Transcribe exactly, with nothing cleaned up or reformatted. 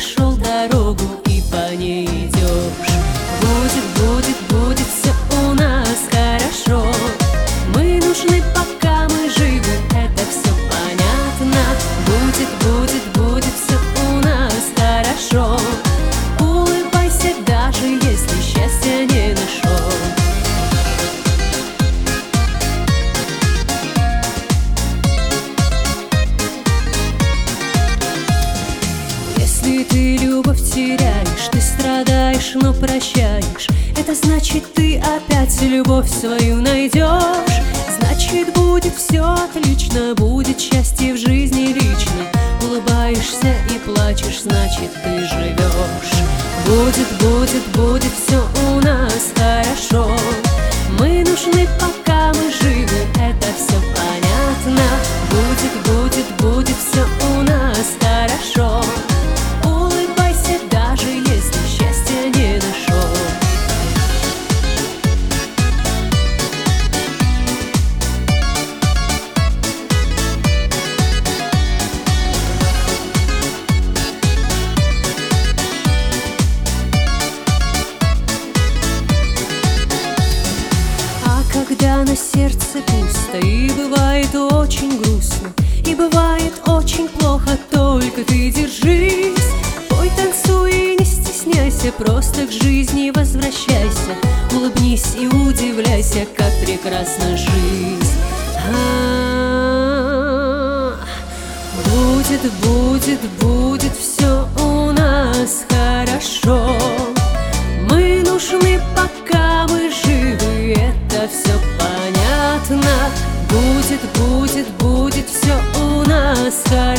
нашел дорогу и по ней идешь. Будет, будет, будет все у нас хорошо. Мы нужны, пока мы живы, это все понятно. Будет, будет, будет все у нас хорошо. Улыбайся, даже если счастья не нашел. Если ты любовь теряешь, ты страдаешь, но прощаешь, это значит, ты опять любовь свою найдешь. Значит, будет все отлично, будет счастье в жизни лично. Улыбаешься и плачешь, значит, ты живешь. Будет, будет, будет все у нас хорошо. Мы нужны, пока мы живы, это все понятно. Будет, будет, будет все у нас хорошо. Улыбайся, даже если счастья не нашел. Когда на сердце пусто и бывает очень грустно, и бывает очень плохо, только ты держись. Пой, танцуй и не стесняйся, просто к жизни возвращайся. Улыбнись и удивляйся, как прекрасна жизнь. А-а-а. Будет, будет, будет все у нас хорошо. Мы нужны, пока мы живы, это все понятно. Будет, будет, будет все у нас хорошо.